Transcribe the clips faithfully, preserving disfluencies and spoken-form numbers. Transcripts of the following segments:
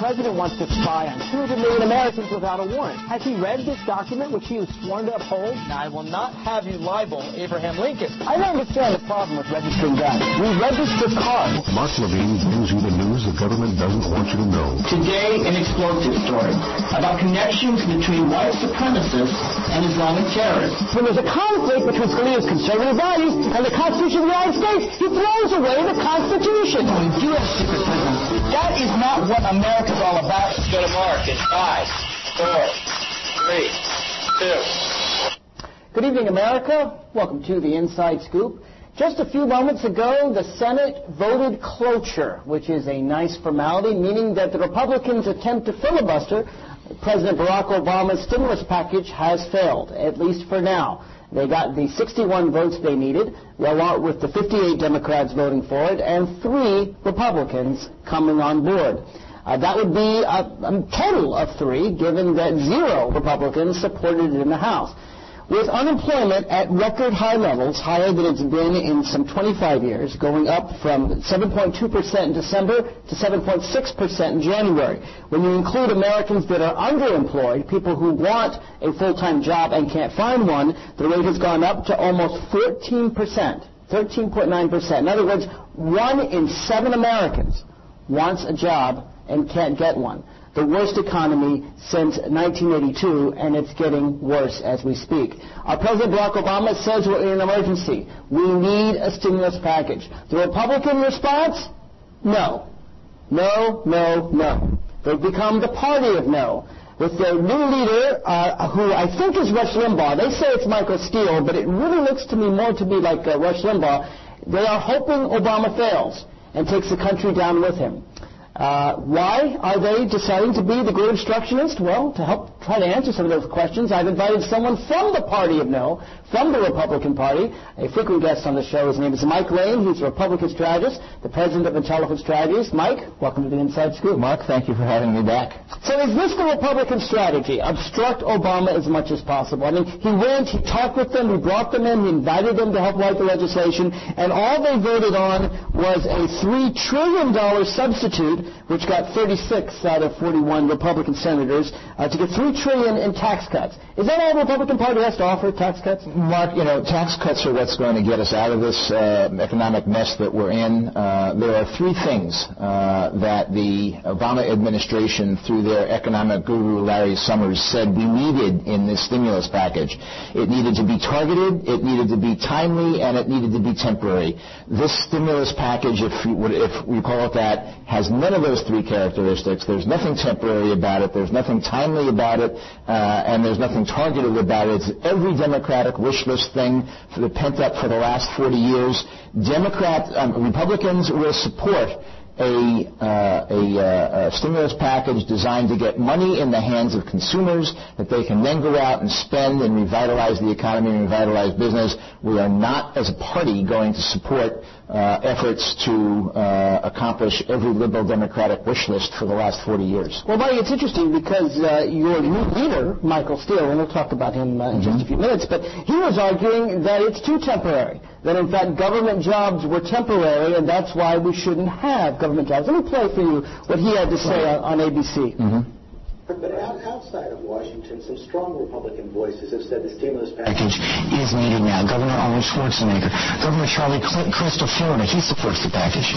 president wants to spy on two hundred million Americans without a warrant. Has he read this document, which he was sworn to uphold? Now, I will not have you libel Abraham Lincoln. I don't understand the problem with registering guns. We register cars. Mark Levine brings you the news the government doesn't want you to know. Today, an explosive story about connections between white supremacists and Islamic terrorists. When there's a conflict between Scalia's conservative values and the Constitution of the United States, he throws away the Constitution. We do have secret prisons. That is not what America's all about. Let's go to Mark in five, four, three, two. Good evening, America. Welcome to the Inside Scoop. Just a few moments ago, the Senate voted cloture, which is a nice formality, meaning that the Republicans' attempt to filibuster President Barack Obama's stimulus package has failed, at least for now. They got the sixty-one votes they needed, along with the fifty-eight Democrats voting for it, and three Republicans coming on board. Uh, that would be a, a total of three, given that zero Republicans supported it in the House. With unemployment at record high levels, higher than it's been in some twenty-five years, going up from seven point two percent in December to seven point six percent in January. When you include Americans that are underemployed, people who want a full-time job and can't find one, the rate has gone up to almost fourteen percent, thirteen point nine percent. In other words, one in seven Americans wants a job and can't get one. The worst economy since nineteen eighty-two, and it's getting worse as we speak. Our President Barack Obama says we're in an emergency. We need a stimulus package. The Republican response? No. No, no, no. They've become the party of no. With their new leader, uh, who I think is Rush Limbaugh. They say it's Michael Steele, but it really looks to me more to be like uh, Rush Limbaugh. They are hoping Obama fails and takes the country down with him. Uh, why are they deciding to be the great obstructionist? Well, to help try to answer some of those questions, I've invited someone from the party of no, from the Republican Party, a frequent guest on the show. His name is Mike Lane. He's a Republican strategist, the president of Intelligence Strategies. Mike, welcome to the Inside Scoop. Mark, thank you for having me back. So is this the Republican strategy? Obstruct Obama as much as possible. I mean, he went, he talked with them, he brought them in, he invited them to help write the legislation, and all they voted on was a three trillion dollars substitute, which got thirty-six out of forty-one Republican senators, uh, to get three trillion dollars in tax cuts. Is that all the Republican Party has to offer, tax cuts? Mark, you know, tax cuts are what's going to get us out of this uh, economic mess that we're in. Uh, there are three things uh, that the Obama administration, through their economic guru Larry Summers, said we needed in this stimulus package. It needed to be targeted, it needed to be timely, and it needed to be temporary. This stimulus package, if you, would, if we call it that, has none of those three characteristics. There's nothing temporary about it, there's nothing timely about it, uh, and there's nothing targeted about it. It's every Democratic wish list thing for the pent up for the last forty years. Democrat, um, Republicans will support a, uh, a, uh, a stimulus package designed to get money in the hands of consumers that they can then go out and spend and revitalize the economy and revitalize business. We are not, as a party, going to support uh, efforts to uh, accomplish every liberal Democratic wish list for the last forty years. Well, Buddy, it's interesting because uh, your new leader, Michael Steele, and we'll talk about him uh, in mm-hmm. just a few minutes, but he was arguing that it's too temporary, that in fact government jobs were temporary, and that's why we shouldn't have government jobs. Let me play for you what he had to say on, on A B C. Mm-hmm. But outside of Washington, some strong Republican voices have said the stimulus package is needed now. Governor Arnold Schwarzenegger, Governor Charlie Crist of Florida, he supports the package.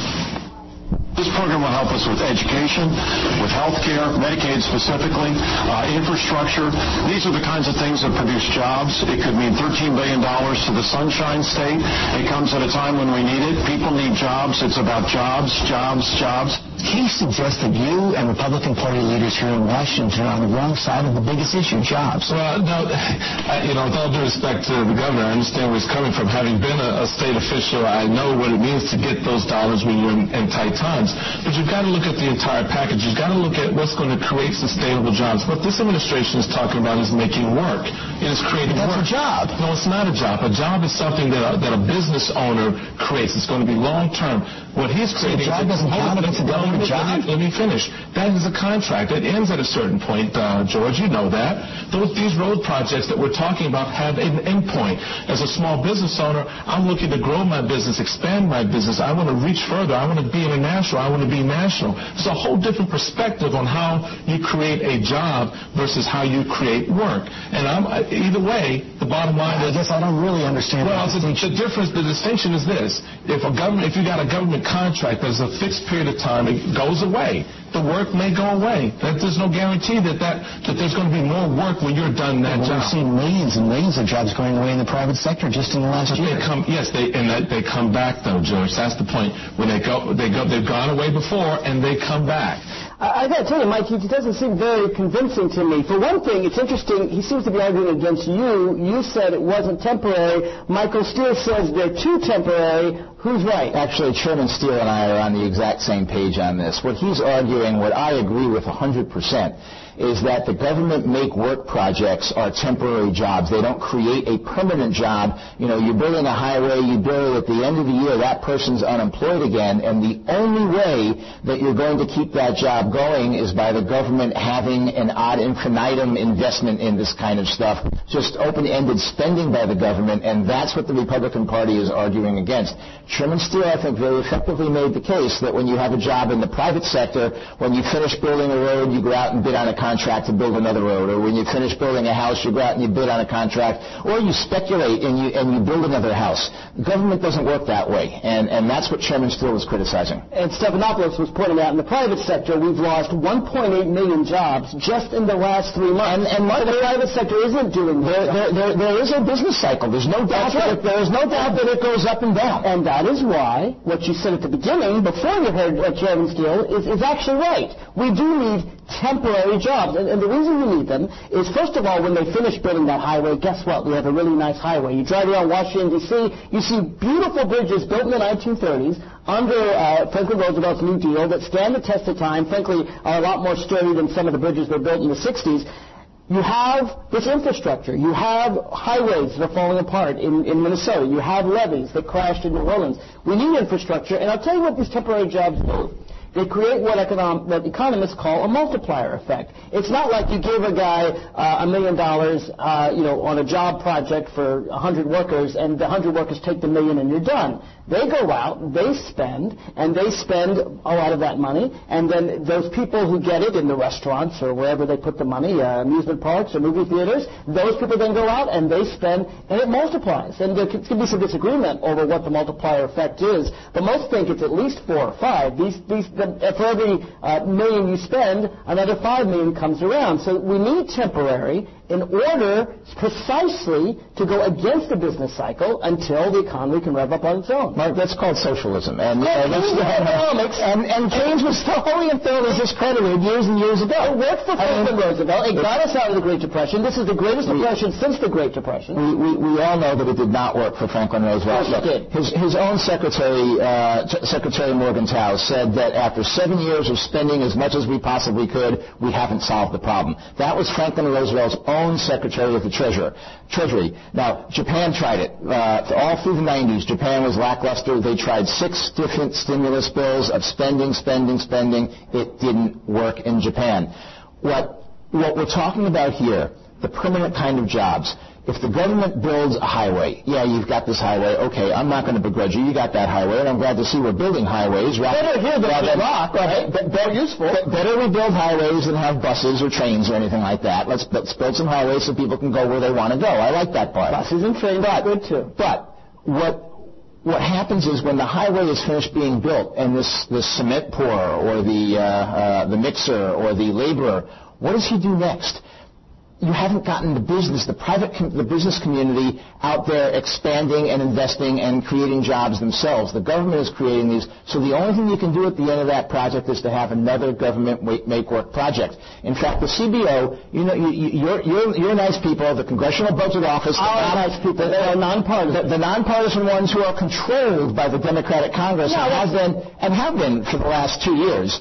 This program will help us with education, with health care, Medicaid specifically, uh, infrastructure. These are the kinds of things that produce jobs. It could mean thirteen billion dollars to the Sunshine State. It comes at a time when we need it. People need jobs. It's about jobs, jobs, jobs. He suggests that you and Republican Party leaders here in Washington are on the wrong side of the biggest issue, jobs. Well, no, I, you know, with all due respect to the governor, I understand where he's coming from. Having been a, a state official, I know what it means to get those dollars when you're in, in tight times. But you've got to look at the entire package. You've got to look at what's going to create sustainable jobs. What this administration is talking about is making work. It is creating but that's work. That's a job. No, it's not a job. A job is something that a, that a business owner creates. It's going to be long-term. What he's creating... So a job doesn't count against a government job? Let me finish. That is a contract. It ends at a certain point, uh, George. You know that. Those, these road projects that we're talking about have an end point. As a small business owner, I'm looking to grow my business, expand my business. I want to reach further. I want to be international. I want to be national. It's a whole different perspective on how you create a job versus how you create work. And I'm, either way, the bottom line is... I guess I don't really understand Well, the the, the difference, the distinction is this. If a government, if you got a government contract that's a fixed period of time, it goes away. The work may go away. That, there's no guarantee that, that, that there's going to be more work when you're done that well, job. We've seen millions and millions of jobs going away in the private sector just in the last But year. They come, yes, they, and that, they come back, though, George. That's the point. When they go, they go, they've gone away before, and they come back. I, I got to tell you, Mike, he doesn't seem very convincing to me. For one thing, it's interesting, he seems to be arguing against you. You said it wasn't temporary. Michael Steele says they're too temporary. Who's right? Actually, Chairman Steele and I are on the exact same page on this. What he's arguing, what I agree with one hundred percent, is that the government make work projects are temporary jobs. They don't create a permanent job. You know, you're building a highway, you build it, at the end of the year, that person's unemployed again, and the only way that you're going to keep that job going is by the government having an ad infinitum investment in this kind of stuff, just open-ended spending by the government, and that's what the Republican Party is arguing against. Chairman Steele, I think, very effectively made the case that when you have a job in the private sector, when you finish building a road, you go out and bid on a contract to build another road, or when you finish building a house, you go out and you bid on a contract, or you speculate and you and you build another house. The government doesn't work that way, and, and that's what Chairman Steele was criticizing. And Stephanopoulos was pointing out, in the private sector, we've lost one point eight million jobs just in the last three months. And, and Mark, the private sector isn't doing there, there, there, there is a business cycle. There's no doubt that it, there is no doubt that it goes up and down. And that is why what you said at the beginning, before you heard uh, Chairman Steele, is, is actually right. We do need temporary jobs. And, and the reason we need them is, first of all, when they finish building that highway, guess what? We have a really nice highway. You drive around Washington, D C, you see beautiful bridges built in the nineteen thirties under uh, Franklin Roosevelt's New Deal that stand the test of time, frankly, are a lot more sturdy than some of the bridges that were built in the sixties. You have this infrastructure. You have highways that are falling apart in, in Minnesota. You have levees that crashed in New Orleans. We need infrastructure, and I'll tell you what these temporary jobs do. They create what, econom- what economists call a multiplier effect. It's not like you give a guy uh, a million dollars, uh, you know, on a job project for a hundred workers, and the hundred workers take the million and you're done. They go out, they spend, and they spend a lot of that money, and then those people who get it in the restaurants or wherever they put the money, uh, amusement parks or movie theaters, those people then go out and they spend, and it multiplies. And there can, can be some disagreement over what the multiplier effect is, but most think it's at least four or five. These, these, the, for every uh, million you spend, another five million comes around. So we need temporary in order precisely to go against the business cycle until the economy can rev up on its own. Mark, that's called socialism. And, uh, that's the economics. And, and Keynes was totally and thoroughly discredited years and years ago. It worked for Franklin Roosevelt. It got us out of the Great Depression. This is the greatest we, depression since the Great Depression. We, we, we all know that it did not work for Franklin Roosevelt. Yes, it did. His, his own secretary, uh, t- Secretary Morgenthau, said that after seven years of spending as much as we possibly could, we haven't solved the problem. That was Franklin Roosevelt's own Secretary of the Treasurer, Treasury. Now, Japan tried it. Uh, all through the nineties, Japan was lackluster. They tried six different stimulus bills of spending, spending, spending. It didn't work in Japan. What, what we're talking about here, the permanent kind of jobs, if the government builds a highway, yeah, you've got this highway, okay, I'm not going to begrudge you, you got that highway, and I'm glad to see we're building highways. Better here than rather, rock, right? Be, better, useful. Be, better we build highways than have buses or trains or anything like that. Let's, let's build some highways so people can go where they want to go. I like that part. Buses and trains are good, too. But what what happens is when the highway is finished being built and this, this cement pourer or the, uh, uh, the mixer or the laborer, what does he do next? You haven't gotten the business, the private, com- the business community out there expanding and investing and creating jobs themselves. The government is creating these. So the only thing you can do at the end of that project is to have another government make work project. In fact, the C B O, you know, you, you're, you're, you're nice people. The Congressional Budget Office, all nice people. They are nonpartisan. The, the nonpartisan ones who are controlled by the Democratic Congress no, and have been and have been for the last two years.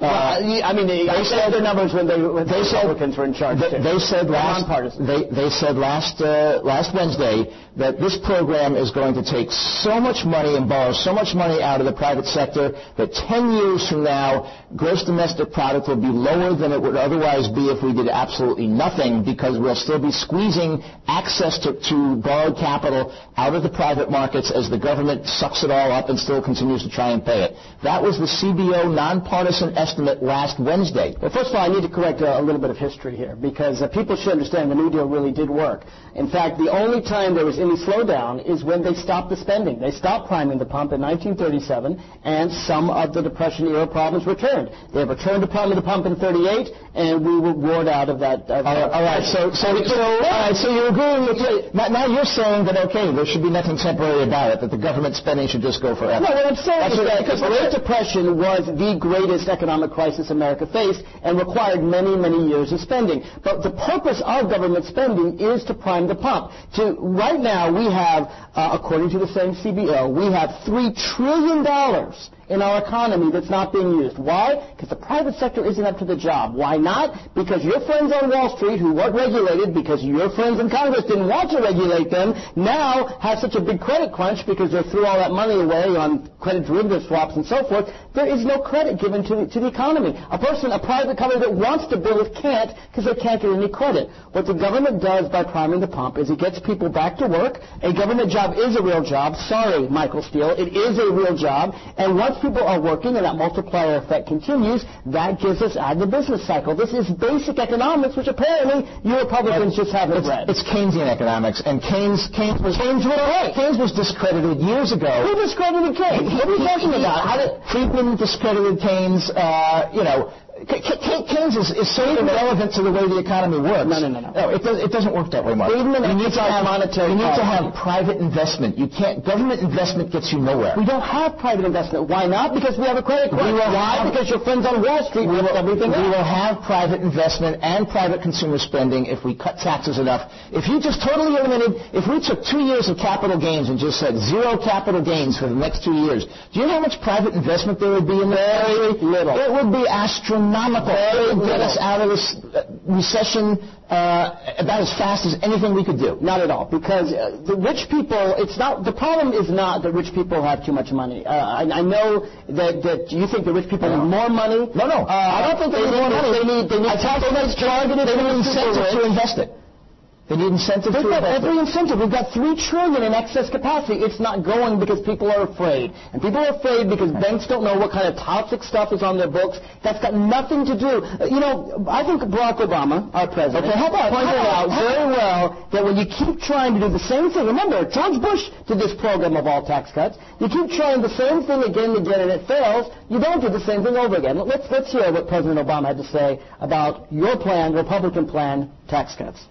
Uh, well, I mean, they, they said their numbers when they when they the Republicans were in charge. They, they said last they, they said last uh, last Wednesday that this program is going to take so much money and borrow so much money out of the private sector that ten years from now, gross domestic product will be lower than it would otherwise be if we did absolutely nothing, because we'll still be squeezing access to, to borrowed capital out of the private markets as the government sucks it all up and still continues to try and pay it. That was the C B O nonpartisan estimate last Wednesday. Well, first of all, I need to correct a, a little bit of history here, because uh, people should understand the New Deal really did work. In fact, the only time there was any slowdown is when they stopped the spending. They stopped priming the pump in nineteen thirty-seven, and some of the Depression-era problems returned. They returned to priming the pump in thirty-eight, and we were roared out of that. Uh, all, right, all right, so so, so, all right, so you're agreeing with me. Now you're saying that, okay, there should be nothing temporary about it, that the government spending should just go forever. No, what I'm saying is that because the Great Depression was the greatest economic crisis America faced and required many, many years of spending. But the purpose of government spending is to prime the pump. To, right now, we have, uh, according to the same C B O, we have three trillion dollars in our economy that's not being used. Why? Because the private sector isn't up to the job. Why not? Because your friends on Wall Street, who weren't regulated because your friends in Congress didn't want to regulate them, now have such a big credit crunch because they threw all that money away on credit derivative swaps and so forth. There is no credit given to the, to the economy. A person, a private company that wants to build it can't because they can't get any credit. What the government does by priming the pump is it gets people back to work. A government job is a real job. Sorry, Michael Steele. It is a real job. And once people are working and that multiplier effect continues, that gives us out of the business cycle. This is basic economics, which apparently you Republicans just haven't it's, read. It's Keynesian economics, and Keynes Keynes was Keynes was right. Keynes was discredited years ago. Who discredited Keynes? What are you talking about? How did Friedman discredited Keynes? Uh, you know. Keynes is, is so irrelevant to the way the economy works. No, no, no, no. No, it, does, it doesn't work that way, Mark. Friedman you need to have monetary. You need to have private investment. You can't. Government investment gets you nowhere. We don't have private investment. Why not? Because we have a credit crunch. Why? Because your friends on Wall Street we will, everything. We else. will have private investment and private consumer spending if we cut taxes enough. If you just totally eliminated, if we took two years of capital gains and just said zero capital gains for the next two years, do you know how much private investment there would be in there? Very little. It would be astronomical. Very get us out of this recession uh, about as fast as anything we could do. Not at all, because uh, the rich people, it's not, the problem is not that rich people have too much money. Uh, I, I know that, that you think the rich people no. need more money. No, no. Uh, I don't think they, they need more money. They need, they need tax rates targeted. They need incentive to invest it. They need incentive They've to got invest every it. incentive. We've got three trillion in excess capacity. It's not going because people are afraid. And people are afraid because banks don't know what kind of toxic stuff is on their books. That's got nothing to do. Uh, you know, I think Barack Obama, our president, okay, how about, pointed how about, out very well that when you keep trying to do the same thing, remember, George Bush did this program of all tax cuts. You keep trying the same thing again and again and it fails. You don't do the same thing over again. Let's, let's hear what President Obama had to say about your plan, Republican plan, tax cuts.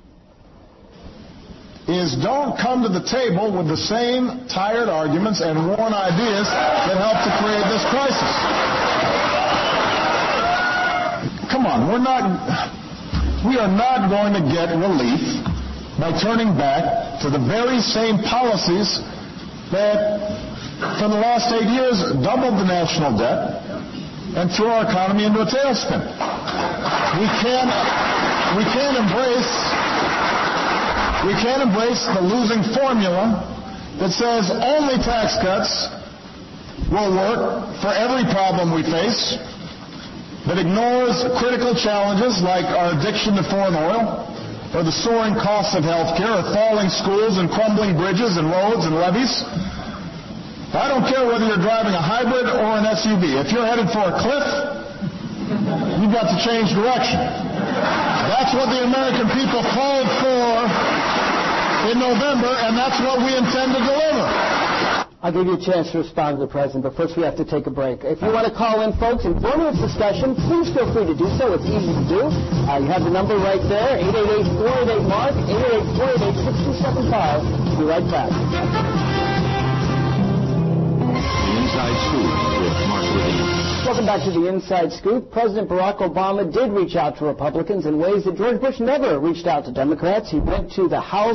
Is don't come to the table with the same tired arguments and worn ideas that helped to create this crisis. Come on, we're not, we are not going to get relief by turning back to the very same policies that for the last eight years doubled the national debt and threw our economy into a tailspin. We can't, we can't embrace We can't embrace the losing formula that says only tax cuts will work for every problem we face, that ignores critical challenges like our addiction to foreign oil, or the soaring costs of health care, or falling schools and crumbling bridges and roads and levees. I don't care whether you're driving a hybrid or an S U V. If you're headed for a cliff, you've got to change direction. That's what the American people called for in November, and that's what we intend to deliver. I'll give you a chance to respond to the President, but first we have to take a break. If you want to call in, folks, and join this discussion, please feel free to do so. It's easy to do. Uh, you have the number right there, eight eight eight, four eight eight, MARK, eight eight eight, four eight eight, six two seven five. We'll be right back. The Inside Scoop with Mark Levine. Welcome back to the Inside Scoop. President Barack Obama did reach out to Republicans in ways that George Bush never reached out to Democrats. He went to the House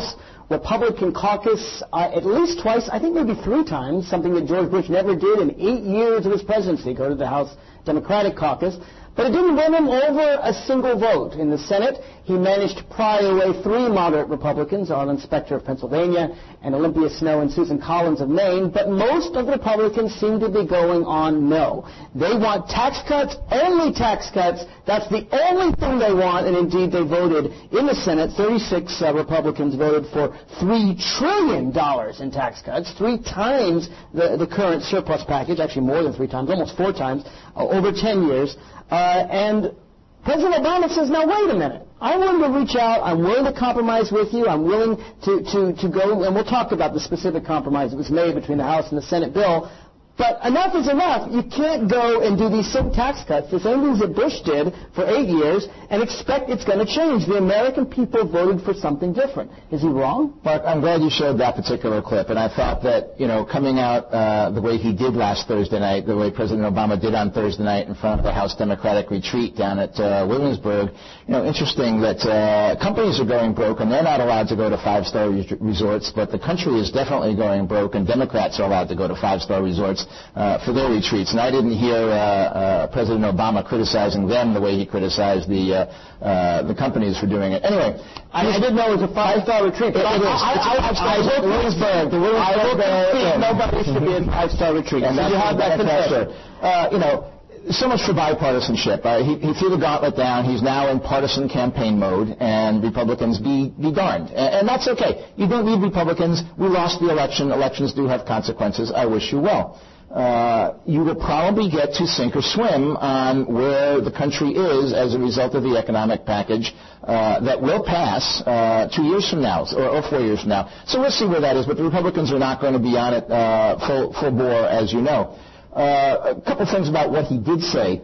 Republican caucus uh, at least twice, I think maybe three times, something that George Bush never did in eight years of his presidency, go to the House Democratic caucus. But it didn't win him over a single vote. In the Senate, he managed to pry away three moderate Republicans, Arlen Specter of Pennsylvania and Olympia Snowe and Susan Collins of Maine, but most of the Republicans seem to be going on no. They want tax cuts, only tax cuts. That's the only thing they want, and indeed they voted in the Senate. thirty-six uh, Republicans voted for three trillion dollars in tax cuts, three times the, the current surplus package, actually more than three times, almost four times, uh, over ten years. Uh, and President Obama says, now, wait a minute. I'm willing to reach out. I'm willing to compromise with you. I'm willing to, to, to go, and we'll talk about the specific compromise that was made between the House and the Senate bill. But enough is enough. You can't go and do these same tax cuts, the same things that Bush did for eight years, and expect it's going to change. The American people voted for something different. Is he wrong? Mark, I'm glad you showed that particular clip, and I thought that, you know, coming out uh, the way he did last Thursday night, the way President Obama did on Thursday night in front of the House Democratic retreat down at uh, Williamsburg, you know, interesting that uh, companies are going broke, and they're not allowed to go to five-star res- resorts, but the country is definitely going broke, and Democrats are allowed to go to five-star resorts Uh, for their retreats. And I didn't hear uh, uh, President Obama criticizing them the way he criticized the uh, uh, the companies for doing it. Anyway, I, I didn't know it was a five-star retreat. But it, it is. I, I, I, I, I will Williamsburg. The Williamsburg. Uh, nobody should be in five-star retreat. And so you have that concern. Uh, you know. So much for bipartisanship. Uh, he, he threw the gauntlet down. He's now in partisan campaign mode, and Republicans be, be darned. And, and that's okay. You don't need Republicans. We lost the election. Elections do have consequences. I wish you well. Uh, you will probably get to sink or swim on where the country is as a result of the economic package uh, that will pass uh, two years from now or, or four years from now. So we'll see where that is, but the Republicans are not going to be on it uh, full, full bore, as you know. Uh, a couple things about what he did say.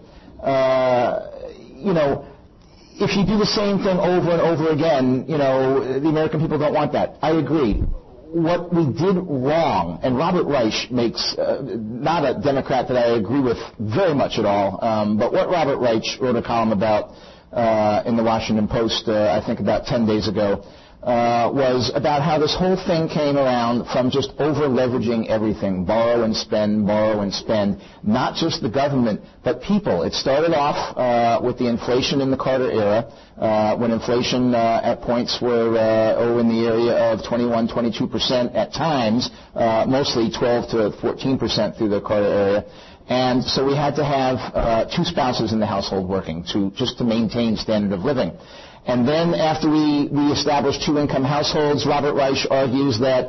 Uh, you know, if you do the same thing over and over again, you know, the American people don't want that. I agree. What we did wrong, and Robert Reich makes, uh, not a Democrat that I agree with very much at all, um, but what Robert Reich wrote a column about uh, in the Washington Post, uh, I think about ten days ago, Uh, was about how this whole thing came around from just over-leveraging everything, borrow and spend, borrow and spend, not just the government, but people. It started off uh, with the inflation in the Carter era, uh, when inflation uh, at points were uh, oh, in the area of twenty-one, twenty-two percent at times, uh, mostly twelve to fourteen percent through the Carter era. And so we had to have uh, two spouses in the household working to just to maintain standard of living. And then after we, we established two-income households, Robert Reich argues that,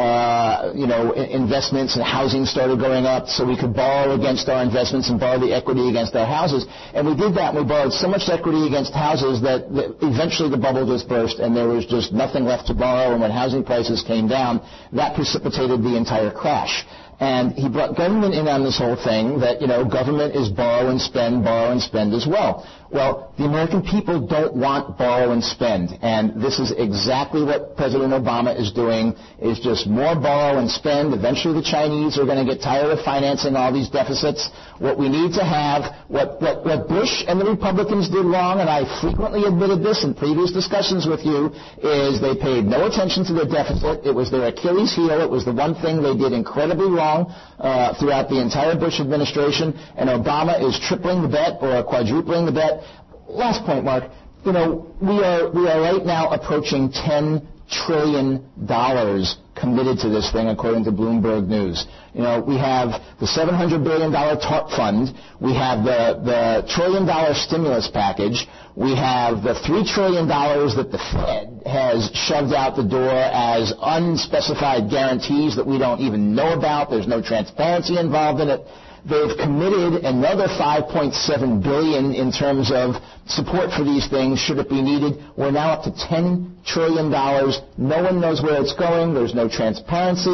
uh, you know, investments and housing started going up so we could borrow against our investments and borrow the equity against our houses. And we did that, and we borrowed so much equity against houses that, that eventually the bubble just burst, and there was just nothing left to borrow. And when housing prices came down, that precipitated the entire crash. And he brought government in on this whole thing that, you know, government is borrow and spend, borrow and spend as well. Well, the American people don't want borrow and spend, and this is exactly what President Obama is doing, is just more borrow and spend. Eventually the Chinese are going to get tired of financing all these deficits. What we need to have, what, what, what Bush and the Republicans did wrong, and I frequently admitted this in previous discussions with you, is they paid no attention to their deficit. It was their Achilles heel. It was the one thing they did incredibly wrong uh, throughout the entire Bush administration, and Obama is tripling the bet or quadrupling the bet. Last point, Mark. You know, we are we are right now approaching ten trillion dollars committed to this thing, according to Bloomberg News. You know, we have the seven hundred billion dollars TARP fund. We have the, the trillion dollar stimulus package. We have the three trillion dollars that the Fed has shoved out the door as unspecified guarantees that we don't even know about. There's no transparency involved in it. They've committed another five point seven billion dollars in terms of support for these things, should it be needed. We're now up to ten trillion dollars. No one knows where it's going. There's no transparency.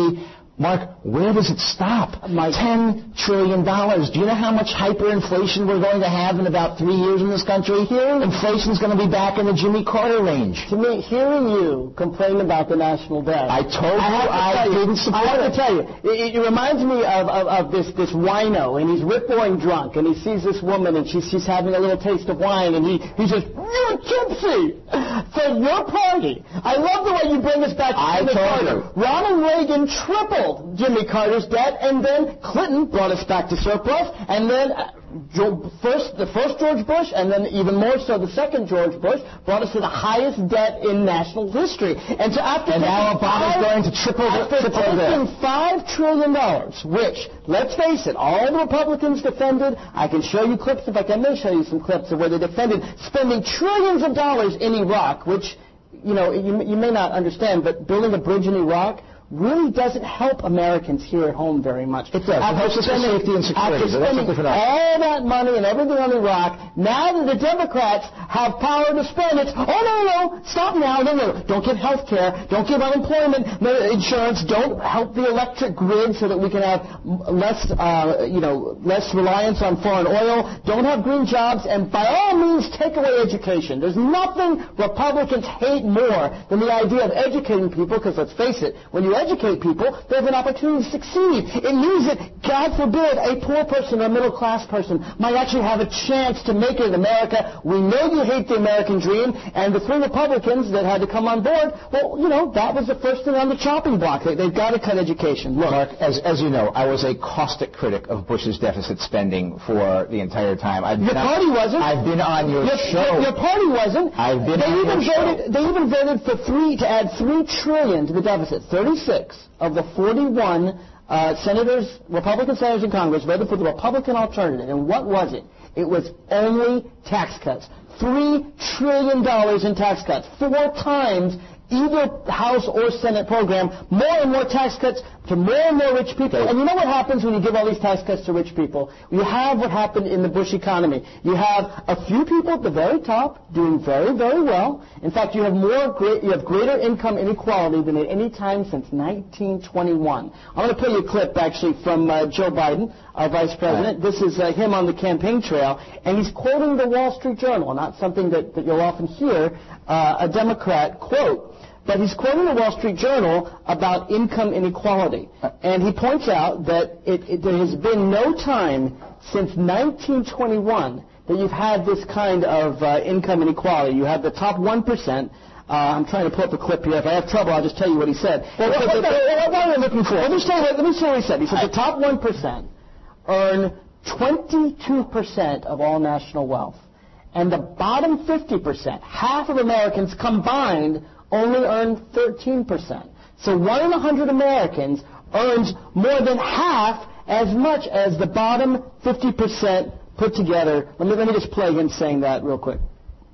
Mark, where does it stop? Mike. ten trillion dollars. Do you know how much hyperinflation we're going to have in about three years in this country? Hearing, Inflation's going to be back in the Jimmy Carter range. To me, hearing you complain about the national debt. I told you I, I didn't support I have it. to tell you, it, it reminds me of, of, of this, this wino, and he's rip-roaring drunk, and he sees this woman, and she's, she's having a little taste of wine, and he, he says, "You're tipsy for your party." I love the way you bring us back to I Jimmy told Carter. you. Ronald Reagan tripled Jimmy Carter's debt, and then Clinton brought us back to surplus, and then uh, first the first George Bush, and then even more so the second George Bush, brought us to the highest debt in national history. And so after and now Obama's five, going to triple the after triple taking the five trillion dollars, which, let's face it, all the Republicans defended. I can show you clips, in fact, I may show you some clips of where they defended spending trillions of dollars in Iraq, which, you know, you, you may not understand, but building a bridge in Iraq really doesn't help Americans here at home very much. It does. It helps us with safety and security. After spending all that money and everything on Iraq, now that the Democrats have power to spend, it's, oh, no, no, stop now, no, no, don't give health care, don't give unemployment insurance, don't help the electric grid so that we can have less, uh, you know, less reliance on foreign oil, don't have green jobs, and by all means, take away education. There's nothing Republicans hate more than the idea of educating people, because let's face it, when you educate people, they have an opportunity to succeed. It means that, God forbid, a poor person or a middle-class person might actually have a chance to make it in America. We know you hate the American dream, and the three Republicans that had to come on board, well, you know, that was the first thing on the chopping block. They, they've got to cut education. Look, Mark, as, as you know, I was a caustic critic of Bush's deficit spending for the entire time. I've your been party on, wasn't. I've been on your, your show. Your, your party wasn't. I've been they on even your voted, show. They even voted for three to add three trillion to the deficit. Thirty-six of the forty-one uh, senators, Republican senators in Congress, voted for the Republican alternative. And what was it? It was only tax cuts. Three trillion dollars in tax cuts. Four times either House or Senate program, more and more tax cuts to more and more rich people. And you know what happens when you give all these tax cuts to rich people? You have what happened in the Bush economy. You have a few people at the very top doing very, very well. In fact, you have more great, you have greater income inequality than at any time since nineteen twenty-one. I'm going to play you a clip, actually, from uh, Joe Biden, our vice president. This is uh, him on the campaign trail, and he's quoting the Wall Street Journal, not something that, that you'll often hear uh, a Democrat quote. But he's quoting the Wall Street Journal about income inequality. And he points out that it, it, there has been no time since nineteen twenty-one that you've had this kind of uh, income inequality. You have the top one percent. Uh, I'm trying to pull up the clip here. If I have trouble, I'll just tell you what he said. Well, what, what, what, what are you looking for? Let me, tell you, let me tell you what he said. He said the top one percent earn twenty-two percent of all national wealth. And the bottom fifty percent, half of Americans combined, only earn thirteen percent. So one in a hundred Americans earns more than half as much as the bottom fifty percent put together. Let me, let me just play him saying that real quick.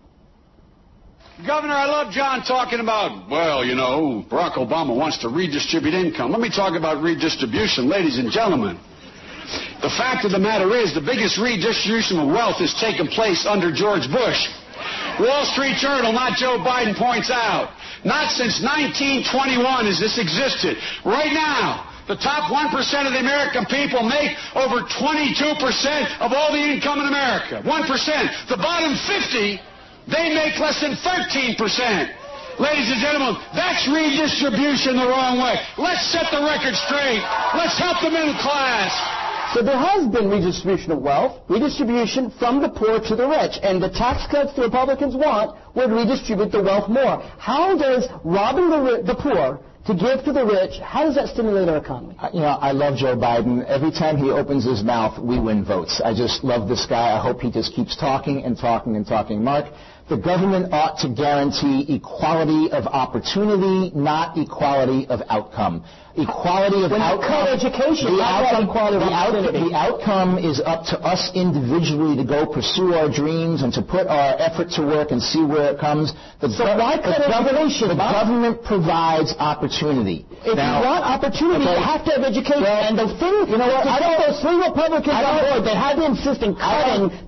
Governor, I love John talking about, well, you know, Barack Obama wants to redistribute income. Let me talk about redistribution, ladies and gentlemen. The fact of the matter is the biggest redistribution of wealth has taken place under George Bush. Wall Street Journal, not Joe Biden, points out, not since nineteen twenty-one has this existed. Right now, the top one percent of the American people make over twenty-two percent of all the income in America. one percent. The bottom fifty, they make less than thirteen percent. Ladies and gentlemen, that's redistribution the wrong way. Let's set the record straight. Let's help the middle class. So there has been redistribution of wealth, redistribution from the poor to the rich, and the tax cuts the Republicans want would redistribute the wealth more. How does robbing the, the poor to give to the rich, how does that stimulate our economy? You know, I love Joe Biden. Every time he opens his mouth, we win votes. I just love this guy. I hope he just keeps talking and talking and talking. Mark, the government ought to guarantee equality of opportunity, not equality of outcome. Equality of when outcome. Cut education, the outcome, equality of the, opportunity. out, the outcome is up to us individually to go pursue our dreams and to put our effort to work and see where it comes. The so go- why cut the education? The government provides opportunity. If now, you want opportunity, okay, you have to have education. well, and the thing, you know what? I know those three Republicans on board. They had to insist in cutting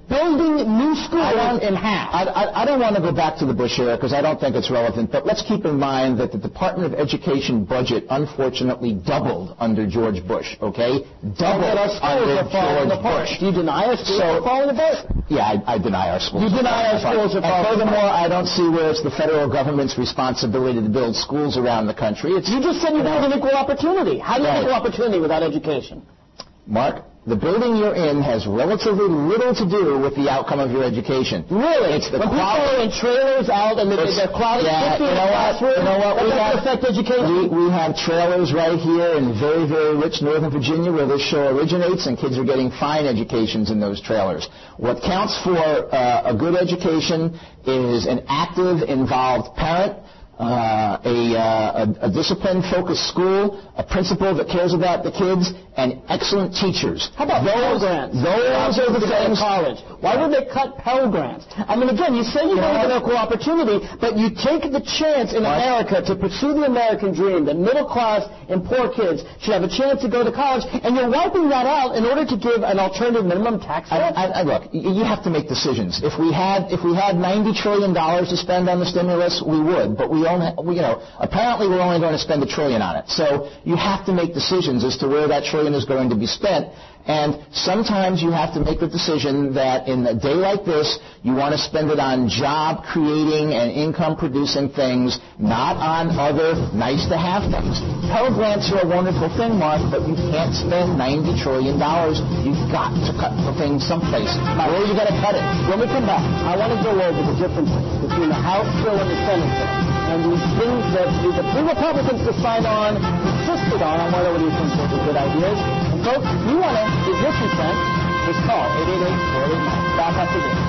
building new schools want, in half. I, I, I don't want to go back to the Bush era because I don't think it's relevant, but let's keep in mind that the Department of Education budget unfortunately doubled under George Bush, okay? Doubled under George Bush. Do you deny our schools so, are falling apart? Yeah, I, I deny our schools. You deny our schools are falling apart. Furthermore, I don't see where it's the federal government's responsibility to build schools around the country. It's, you just said you build an equal opportunity. How do you right. equal opportunity without education? Mark, the building you're in has relatively little to do with the outcome of your education. Really? It's the when quality, people are in trailers out and they're crowded yeah, you know what? You know what? We have, affect education? We, we have trailers right here in very, very rich Northern Virginia where this show originates, and kids are getting fine educations in those trailers. What counts for uh, a good education is an active, involved parent, Uh, a, uh, a, a discipline-focused school, a principal that cares about the kids, and excellent teachers. How about Pell Grants? Those are the things. College. Why would they cut Pell Grants? I mean, again, you say you want an equal opportunity, but you take the chance in America to pursue the American dream that middle class and poor kids should have a chance to go to college, and you're wiping that out in order to give an alternative minimum tax rate? I, I, I, look, you have to make decisions. If we had, if we had ninety trillion dollars to spend on the stimulus, we would, but we only, you know, apparently we're only going to spend a trillion on it. So you have to make decisions as to where that trillion is going to be spent. And sometimes you have to make the decision that in a day like this, you want to spend it on job-creating and income-producing things, not on other nice-to-have things. Pell Grants are a wonderful thing, Mark, but you can't spend ninety trillion dollars. You've got to cut the thing someplace. Where are you going to cut it? When we come back, I want to go over the differences between the House bill and the Senate bill, and these things that the, the three Republicans decided on, insisted on, on whether you think those are good ideas. And folks, if you want to give your two cents, just call eight eight eight, four eight nine. Back after this.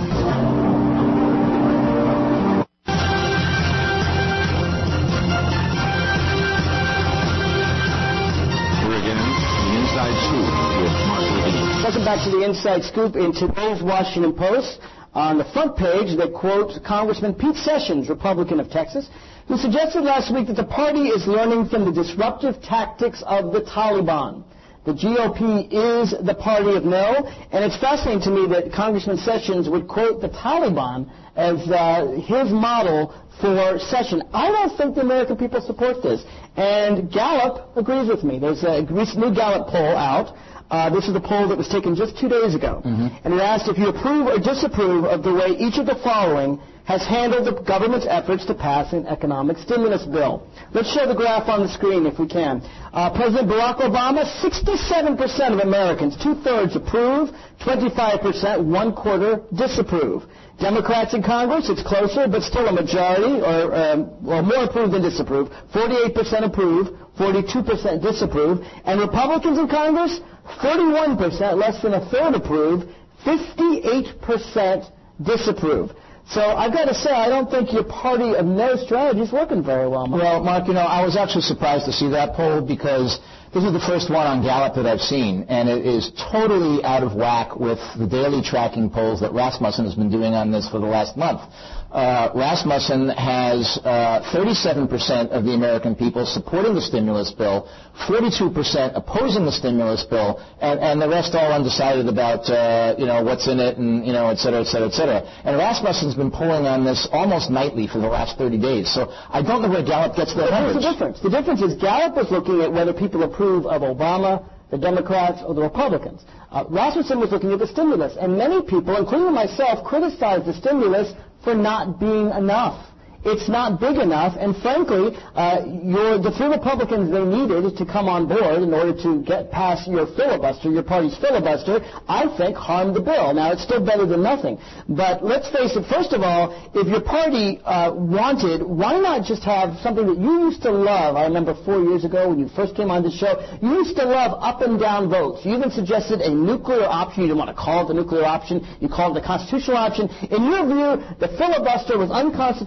Here again, the Inside Scoop with Mark Levine. Welcome back to the Inside Scoop. In today's Washington Post, on the front page, they quote Congressman Pete Sessions, Republican of Texas, who suggested last week that the party is learning from the disruptive tactics of the Taliban. The G O P is the party of no, and it's fascinating to me that Congressman Sessions would quote the Taliban as uh, his model for Sessions. I don't think the American people support this, and Gallup agrees with me. There's a new Gallup poll out. Uh, this is the poll that was taken just two days ago, mm-hmm. and it asked if you approve or disapprove of the way each of the following has handled the government's efforts to pass an economic stimulus bill. Let's show the graph on the screen if we can. Uh, President Barack Obama, sixty-seven percent of Americans, two-thirds approve, twenty-five percent, one-quarter disapprove. Democrats in Congress, it's closer, but still a majority, or um, well, more approve than disapprove. forty-eight percent approve, forty-two percent disapprove. And Republicans in Congress, forty-one percent, less than a third approve, fifty-eight percent disapprove. So I've got to say, I don't think your party of no strategy is working very well, Mark. Well, Mark, you know, I was actually surprised to see that poll because this is the first one on Gallup that I've seen, and it is totally out of whack with the daily tracking polls that Rasmussen has been doing on this for the last month. Uh, Rasmussen has uh, thirty-seven percent of the American people supporting the stimulus bill, forty-two percent opposing the stimulus bill, and, and the rest all undecided about, uh, you know, what's in it and, you know, et cetera, et cetera, et cetera. And Rasmussen's been polling on this almost nightly for the last thirty days. So I don't know where Gallup gets their numbers. Here's the difference. The difference is Gallup was looking at whether people approve of Obama, the Democrats, or the Republicans. Uh, Rasmussen was looking at the stimulus, and many people, including myself, criticized the stimulus for not being enough. It's not big enough, and frankly, uh, your, the three Republicans they needed to come on board in order to get past your filibuster, your party's filibuster, I think harmed the bill. Now, it's still better than nothing. But let's face it, first of all, if your party uh, wanted, why not just have something that you used to love? I remember four years ago when you first came on the show, you used to love up and down votes. You even suggested a nuclear option. You didn't want to call it the nuclear option. You called it the constitutional option. In your view, the filibuster was unconstitutional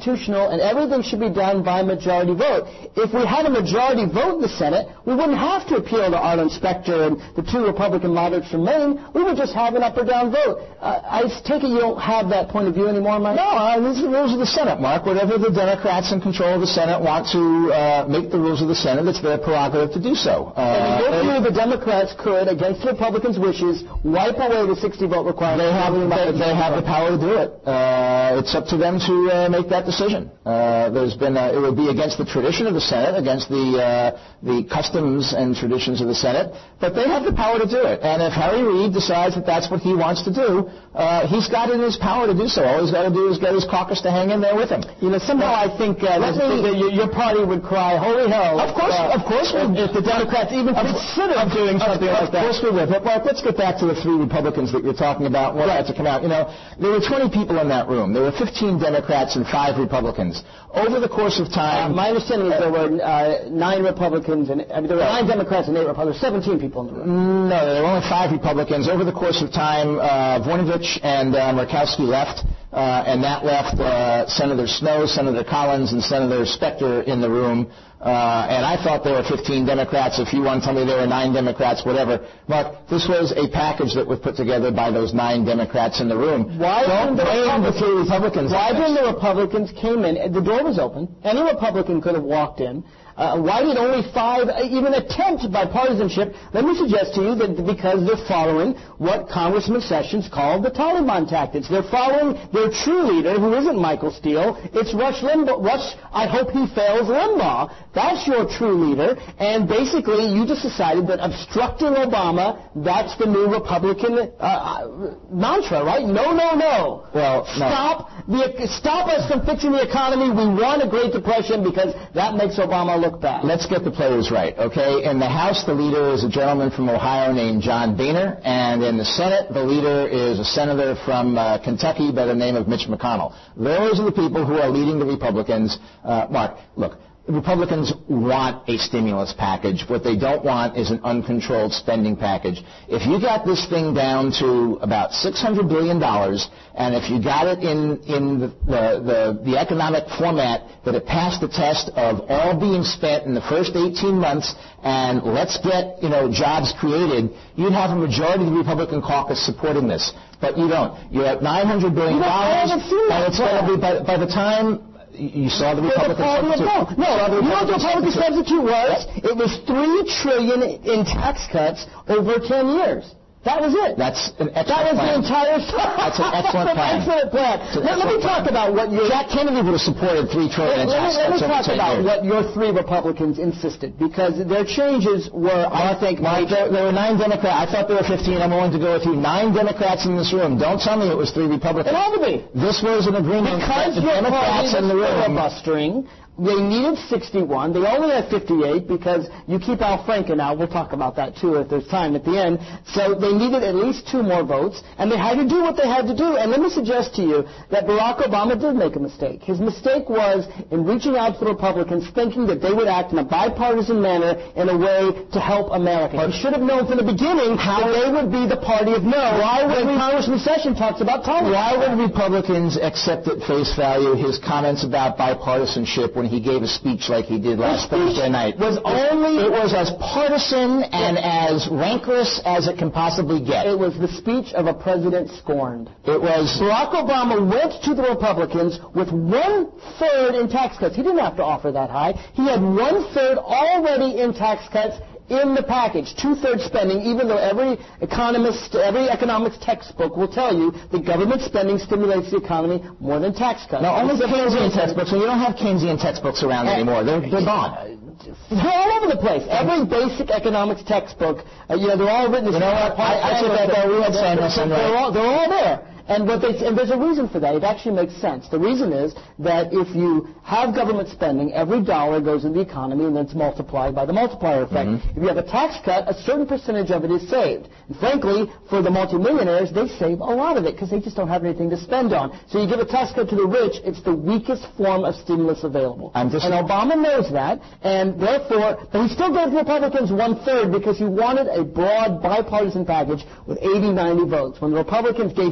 bill, and everything should be done by majority vote. If we had a majority vote in the Senate, we wouldn't have to appeal to Arlen Specter and the two Republican moderates from Maine. We would just have an up or down vote. Uh, I take it you don't have that point of view anymore, Mike? No, uh, these are the rules of the Senate, Mark. Whatever the Democrats in control of the Senate want to uh, make the rules of the Senate, it's their prerogative to do so. Uh, and in your view, the Democrats could, against the Republicans' wishes, wipe away the sixty vote requirement. They have, they, they have the power to do it. Uh, it's up to them to uh, make that decision. Uh, there's been a, it would be against the tradition of the Senate, against the uh, the customs and traditions of the Senate, but they have the power to do it. And if Harry Reid decides that that's what he wants to do, uh, he's got it in his power to do so. All he's got to do is get his caucus to hang in there with him. You know, somehow I think uh, me, the, your, your party would cry, holy hell. Of course, uh, of course. If, if the Democrats even consider doing something of, like that. Of course we would. But Mark, let's get back to the three Republicans that you're talking about. What had to come out. You know, there were twenty people in that room. There were fifteen Democrats and five Republicans. Over the course of time... Uh, my understanding is there were uh, nine Republicans and I mean, there were nine Democrats and eight Republicans. seventeen people in the room. No, there were only five Republicans. Over the course of time, uh, Voinovich and uh, Murkowski left, uh, and that left uh, Senator Snowe, Senator Collins, and Senator Specter in the room. Uh, and I thought there were fifteen Democrats. If you want to tell me there were nine Democrats, whatever. Mark, this was a package that was put together by those nine Democrats in the room. Why Don't blame the three Republicans. Why when the Republicans came in, the door was open, any Republican could have walked in. Uh, why did only five even attempt bipartisanship? Let me suggest to you that because they're following what Congressman Sessions called the Taliban tactics. They're following their true leader, who isn't Michael Steele. It's Rush Limbaugh. Rush, I hope he fails, Limbaugh. That's your true leader. And basically, you just decided that obstructing Obama, that's the new Republican uh, mantra, right? No, no, no. Well, no. Stop, the, stop us from fixing the economy. We want a Great Depression because that makes Obama look bad. Let's get the players right, okay? In the House, the leader is a gentleman from Ohio named John Boehner, and in the Senate, the leader is a senator from uh, Kentucky by the name of Mitch McConnell. Those are the people who are leading the Republicans. Uh, Mark, look. The Republicans want a stimulus package. What they don't want is an uncontrolled spending package. If you got this thing down to about six hundred billion dollars, and if you got it in, in the, the, the, the economic format that it passed the test of all being spent in the first eighteen months, and let's get, you know, jobs created, you'd have a majority of the Republican caucus supporting this. But you don't. You're at nine hundred billion dollars, and it's going to be, by, by the time... You saw the Republican substitute. No, no. You know what the Republican substitute was? It was three trillion dollars in tax cuts over ten years. That was it. That's an excellent That was plan. the entire That's an excellent plan. excellent plan. Now, let me talk about what your... Jack Kennedy would have supported three trillion dollars in tax cuts. Let me talk over about years. what your three Republicans insisted, because their changes were, I think... Mark, there, there were nine Democrats. I thought there were fifteen. I'm willing to go with you. Nine Democrats in this room. Don't tell me it was three Republicans. It had to be. This was an agreement because that the Democrats in the room... filibustering. They needed sixty-one. They only had fifty-eight because you keep Al Franken out. We'll talk about that, too, if there's time at the end. So they needed at least two more votes, and they had to do what they had to do. And let me suggest to you that Barack Obama did make a mistake. His mistake was in reaching out to the Republicans, thinking that they would act in a bipartisan manner in a way to help America. He should have known from the beginning how they would be the party of no. Why would Congressman Sessions talks about tolerance? Why would Republicans accept at face value his comments about bipartisanship when he gave a speech like he did last Thursday night? Was only it was as partisan and as rancorous as it can possibly get. It was the speech of a president scorned. It was Barack Obama went to the Republicans with one third in tax cuts. He didn't have to offer that high. He had one third already in tax cuts in the package, two-thirds spending, even though every economist, every economics textbook will tell you that government spending stimulates the economy more than tax cuts. Now, only the Keynesian textbooks, and you don't have Keynesian textbooks around anymore. They're, they're gone. They're all over the place. Every basic economics textbook, uh, you know, they're all written... You know what? I, I took that there. We had Samuelson, right? They're all, they're all there. And, what they, and there's a reason for that. It actually makes sense. The reason is that if you have government spending, every dollar goes in the economy and then it's multiplied by the multiplier effect. Mm-hmm. If you have a tax cut, a certain percentage of it is saved. And frankly, for the multimillionaires, they save a lot of it because they just don't have anything to spend on. So you give a tax cut to the rich, it's the weakest form of stimulus available. I'm just and Obama knows that, and therefore, but he still gave the Republicans one-third because he wanted a broad bipartisan package with eighty, ninety votes. When the Republicans gave him nine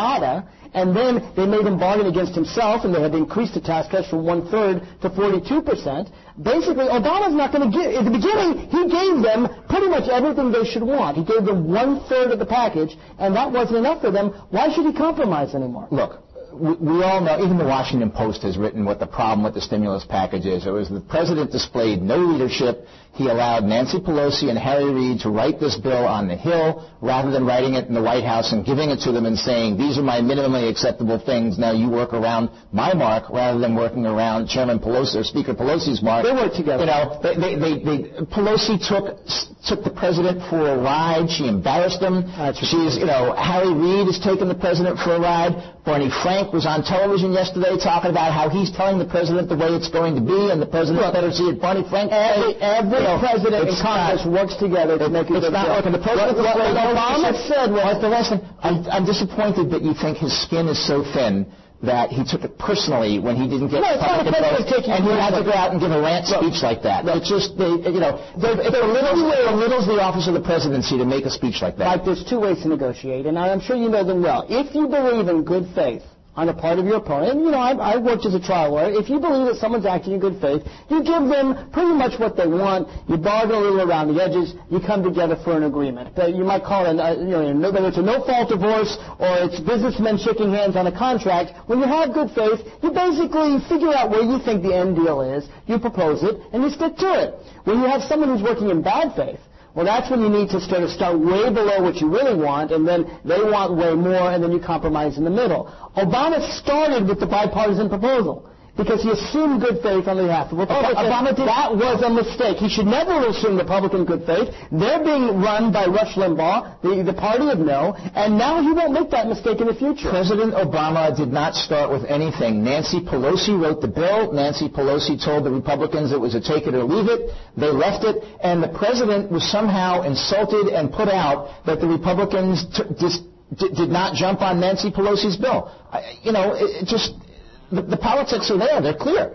nada, and then they made him bargain against himself, and they had increased the tax cuts from one-third to forty-two percent. Basically, Obama's not going to give, at the beginning, he gave them pretty much everything they should want. He gave them one-third of the package, and that wasn't enough for them. Why should he compromise anymore? Look, we all know, even the Washington Post has written what the problem with the stimulus package is. It was the president displayed no leadership. He allowed Nancy Pelosi and Harry Reid to write this bill on the Hill rather than writing it in the White House and giving it to them and saying, these are my minimally acceptable things. Now you work around my mark rather than working around Chairman Pelosi or Speaker Pelosi's mark. They work together. You know, they, they, they, they, Pelosi took took the president for a ride. She embarrassed him. That's She's, you know, Harry Reid has taken the president for a ride. Barney Frank was on television yesterday talking about how he's telling the president the way it's going to be, and the president Look, better see it. Barney Frank, every, every you know, president in Congress not, works together to make it It's not working. The president, what, what, what Obama said was, the last thing, I'm, I'm disappointed that you think his skin is so thin that he took it personally when he didn't get no, public votes, and he had to go out and give a rant look, speech like that. Look, it's just, they, you know, it belittles, it belittles the office of the presidency to make a speech like that. Mike, there's two ways to negotiate, and I'm sure you know them well. If you believe in good faith on the part of your opponent, and, you know, I, I worked as a trial lawyer, if you believe that someone's acting in good faith, you give them pretty much what they want, you bargain a little around the edges, you come together for an agreement. But you might call it, a, you know, whether it's a no-fault divorce or it's businessmen shaking hands on a contract, when you have good faith, you basically figure out where you think the end deal is, you propose it, and you stick to it. When you have someone who's working in bad faith, well, that's when you need to sort of start way below what you really want, and then they want way more, and then you compromise in the middle. Obama started with the bipartisan proposal because he assumed good faith on behalf of Republicans. Obama did. That was a mistake. He should never assume Republican good faith. They're being run by Rush Limbaugh, the, the party of no, and now he won't make that mistake in the future. President Obama did not start with anything. Nancy Pelosi wrote the bill. Nancy Pelosi told the Republicans it was a take it or leave it. They left it, and the president was somehow insulted and put out that the Republicans t- just d- did not jump on Nancy Pelosi's bill. I, you know, it, it just... The, the politics are there. They're clear.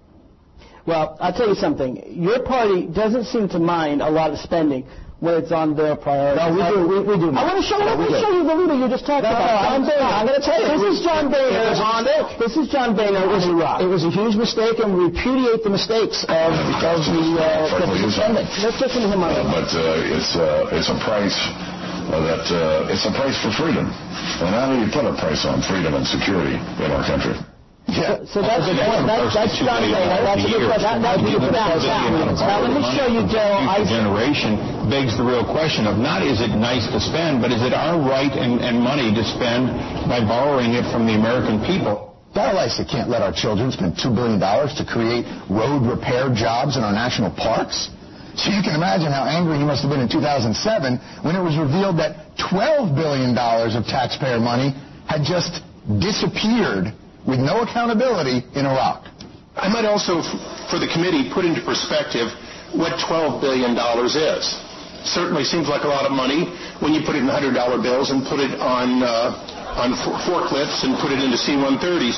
Well, I'll tell you something. Your party doesn't seem to mind a lot of spending when it's on their priority. No, we do. We, we do. I want to show, no, we show you the leader you just talked no, about. No, John I'm, Boehner. I'm going to tell you. This is John Boehner. On this is John Boehner. It was, Iraq. it was a huge mistake, and we repudiate the mistakes of, of the uh, spending. Let's listen to him on that. But uh, it's uh, it's a price uh, that uh, it's a price for freedom, and how do you put a price on freedom and security in our country? Yeah. So, so that's, that's, that's, that's John Boehner. That's a good question. That, that, that, now, let me show you, Joe. I generation begs the real question of not is it nice to spend, but is it our right and, and money to spend by borrowing it from the American people? Baralisa can't let our children spend two billion dollars to create road repair jobs in our national parks. So you can imagine how angry he must have been in two thousand seven when it was revealed that twelve billion dollars of taxpayer money had just disappeared with no accountability in Iraq. I might also, for the committee, put into perspective what twelve billion dollars is. Certainly seems like a lot of money when you put it in one hundred dollar bills and put it on uh, on forklifts and put it into C one thirties.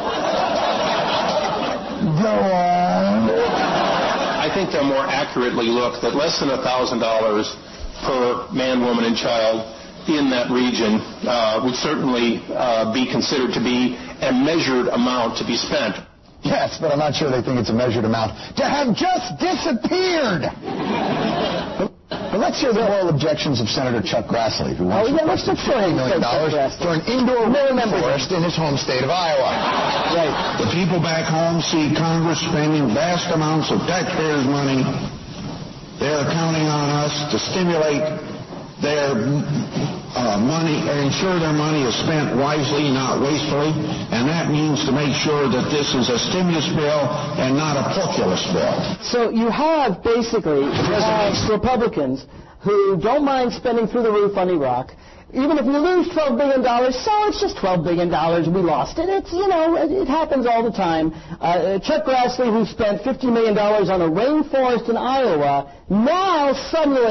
Go on. I think they'll more accurately look that less than one thousand dollars per man, woman, and child in that region uh, would certainly uh, be considered to be a measured amount to be spent. Yes, but I'm not sure they think it's a measured amount to have just disappeared. but, but let's hear the moral objections of Senator Chuck Grassley, who wants oh, yeah, to invest fifty million dollars for an indoor rainforest in his home state of Iowa. Right. The people back home see Congress spending vast amounts of taxpayers' money. They're counting on us to stimulate their uh, money, or ensure their money is spent wisely, not wastefully, and that means to make sure that this is a stimulus bill and not a porculus bill. So you have basically you have Republicans who don't mind spending through the roof on Iraq. Even if you lose twelve billion dollars, so it's just twelve billion dollars. We lost it. It's, you know, it, it happens all the time. Uh, Chuck Grassley, who spent fifty million dollars on a rainforest in Iowa, now suddenly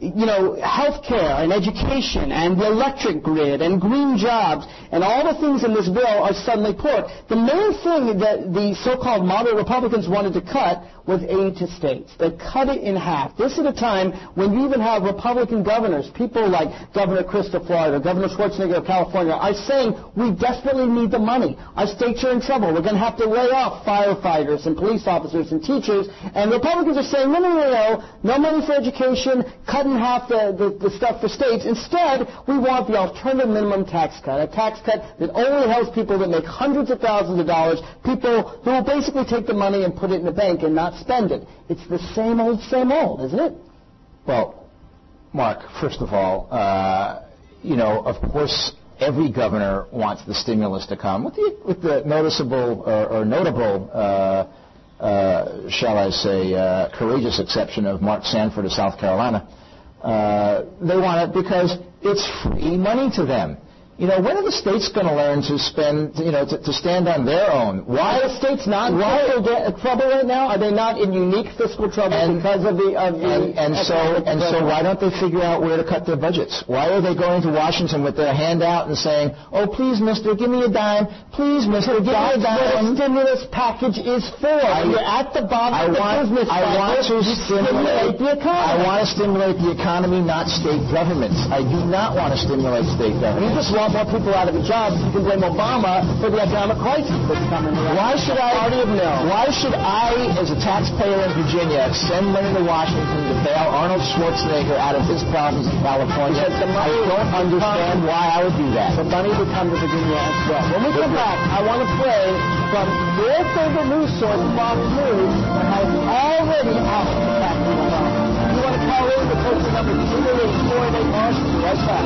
you know, health care and education and the electric grid and green jobs and all the things in this bill are suddenly pork. The main thing that the so-called moderate Republicans wanted to cut was aid to states. They cut it in half. This at a time when you even have Republican governors, people like Governor Christ of Florida, Governor Schwarzenegger of California, are saying we desperately need the money. Our states are in trouble. We're going to have to lay off firefighters and police officers and teachers. And Republicans are saying, no, no, no, no, no money for education, cut in half the, the, the stuff for states. Instead, we want the alternative minimum tax cut, a tax cut that only helps people that make hundreds of thousands of dollars, people who will basically take the money and put it in the bank and not spend it. It's the same old, same old, isn't it? Well, Mark, first of all, uh, you know, of course, every governor wants the stimulus to come, with the, with the noticeable or, or notable, uh, uh, shall I say, uh, courageous exception of Mark Sanford of South Carolina. Uh, they want it because it's free money to them. You know, when are the states going to learn to spend, you know, to, to stand on their own? Why are states not in fiscal trouble right now? Are they not in unique fiscal trouble and, because of the of the and, and so and so why don't they figure out where to cut their budgets? Why are they going to Washington with their hand out and saying, "Oh, please, Mister, give me a dime. Please, Mister, give me a dime." That's what a stimulus package is for. I, You're at the bottom I of the want, business I want to stimulate the economy. I want to stimulate the economy, not state governments. I do not want to stimulate state governments. You just want more people out of a job. You can blame Obama for the economic crisis that's coming. Why should I? Why should I, as a taxpayer in Virginia, send money to Washington to bail Arnold Schwarzenegger out of his problems in California? Because the money I don't understand why I would do that. The money would come to Virginia as well. When we come back, I want to play from your favorite news source, Fox News, that has already asked the tax Obama. If you want to call in, the postal number is two eight four eight Marsh. Right back.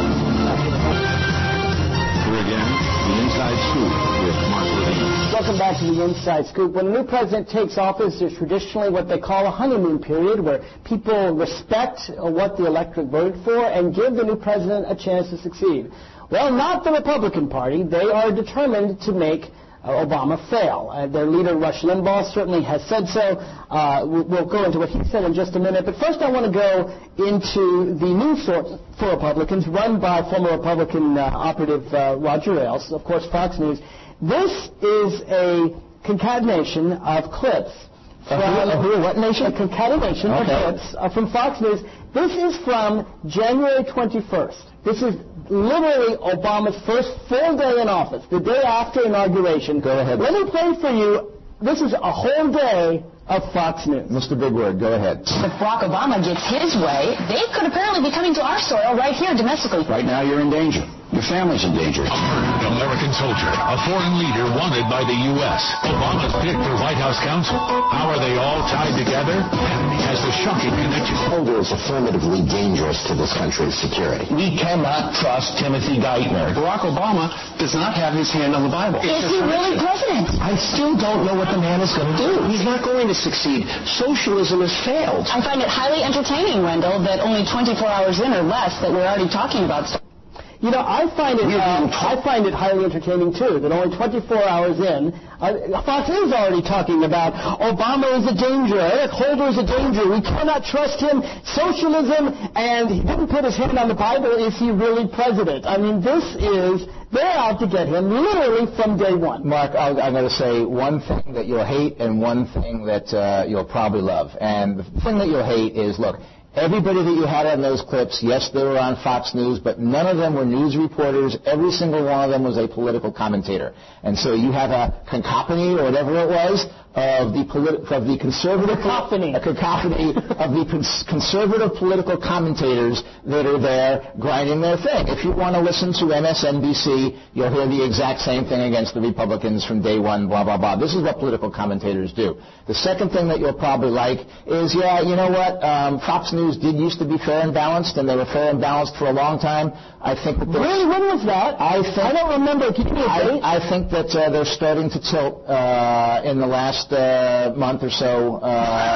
Here again, the Inside Scoop with Mark Levine. Welcome back to the Inside Scoop. When a new president takes office, there's traditionally what they call a honeymoon period where people respect what the electorate voted for and give the new president a chance to succeed. Well, not the Republican Party. They are determined to make Uh, Obama fail. Uh, their leader, Rush Limbaugh, certainly has said so. Uh, we'll, we'll go into what he said in just a minute. But first I want to go into the news source for Republicans run by former Republican uh, operative uh, Roger Ailes, of course, Fox News. This is a concatenation of clips. From, uh, who, what nation? A concatenation okay. of clips uh, from Fox News. This is from January twenty-first. This is literally Obama's first full day in office, the day after inauguration. Go ahead. Let me play for you. This is a whole day of Fox News. Mister Big Word, go ahead. If Barack Obama gets his way, they could apparently be coming to our soil right here domestically. Right now you're in danger. Your family's in danger. A murdered American soldier, a foreign leader wanted by the U S Obama's picked for White House counsel. How are they all tied together? And he has a shocking connection. Holder is affirmatively dangerous to this country's security. We cannot trust Timothy Geithner. Barack Obama does not have his hand on the Bible. Is he really president? I still don't know what the man is going to do. He's not going to succeed. Socialism has failed. I find it highly entertaining, Wendell, that only twenty-four hours in or less that we're already talking about stuff. You know, I find it uh, I find it highly entertaining, too, that only twenty-four hours in, uh, Fox is already talking about Obama is a danger, Eric Holder is a danger, we cannot trust him, socialism, and he didn't put his hand on the Bible, is he really president? I mean, this is, they're out to get him literally from day one. Mark, I'll, I'm going to say one thing that you'll hate and one thing that uh, you'll probably love. And the thing that you'll hate is, look, everybody that you had on those clips, yes, they were on Fox News, but none of them were news reporters. Every single one of them was a political commentator. And so you have a concophony or whatever it was of the politi- of the conservative cacophony, a cacophony of the cons- conservative political commentators that are there grinding their thing. If you want to listen to M S N B C, you'll hear the exact same thing against the Republicans from day one, blah, blah, blah. This is what political commentators do. The second thing that you'll probably like is, yeah, you know what, um, Fox News did used to be fair and balanced, and they were fair and balanced for a long time. I think that really, when was that? I think I don't remember. Can you I, I think that uh, they're starting to tilt uh, in the last uh, month or so. Uh,